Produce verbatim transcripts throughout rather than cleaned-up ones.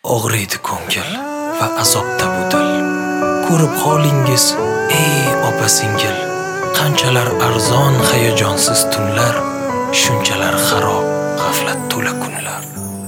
Og'riydi ko'ngil va azobda bu dil. Ko'rib holingiz ey opa singil, qanchalar arzon hayajonsiz tunlar, shunchalar xarob g'aflat to'la kunlar.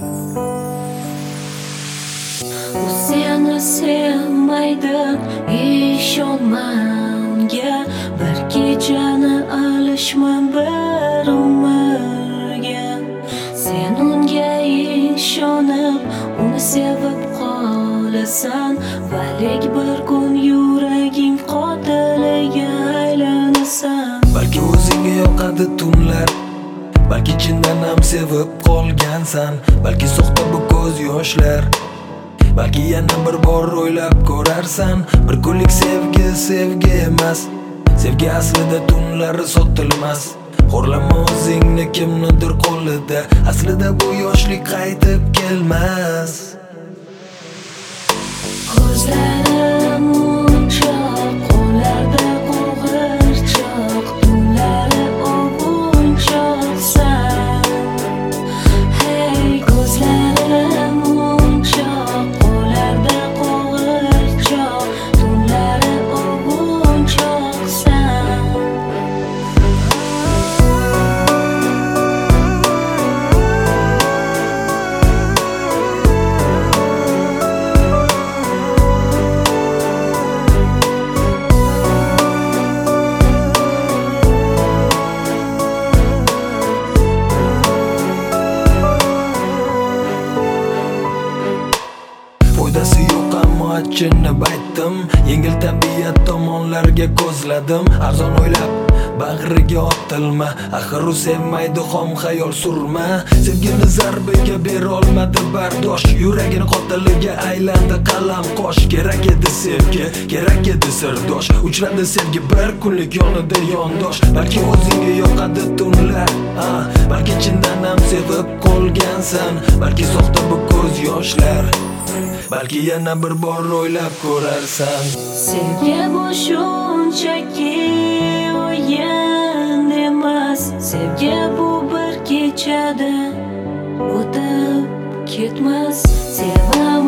U seni sevmaydi, ishonma unga, bir kechani alishma bir umrga. Sen unga ishonib, uni sevib qolasan, valik bir kun yuraging qotiliga aylanasan. Balki o'zingga yoqadi tunlar, balki chindan ham sevib qolgansan, balki soxta bu ko'z yoshlar, balki yana bir bor o'ylab ko'rarsan. Bir kunlik sevgi sevgi emas, sevgi aslida tunlari sotilmas. Xo'rlama o'zingni kimnidir qo'lida, aslida bu yoshlik qaytib kelmas. Ko'zlarim munchoq, qo'llarda qo'g'irchoq, tunlari ovunchoqsan. Hey, ko'zlarim munchoq, qo'llarda qo'g'irchoq, tunlari ovunchoqsan. Foydasi yo'q ammo achinib aytdim, yengil tabiat tomonlarga ko'zladim. Arzon o'ylab bag'riga otilma, axir u sevmaydi, xom xayol surma. Sevgini zarbiga berolmadi bardosh, yuragini qotiliga aylandi qalam qosh. Kerak edi sevgi, kerak edi sirdosh, uchradi sevgi bir kunlik yonida yondosh. Balki o'zingga yoqadi tunlar, balki chindan ham sevib qolgansan, balki soxta bu ko'z yoshlar, balki yana bir bor o'ylab ko'rarsan. Sevgi bu shunchaki o'yin emas, sevgi bu bir kechada o'tib ketmas. Sevaman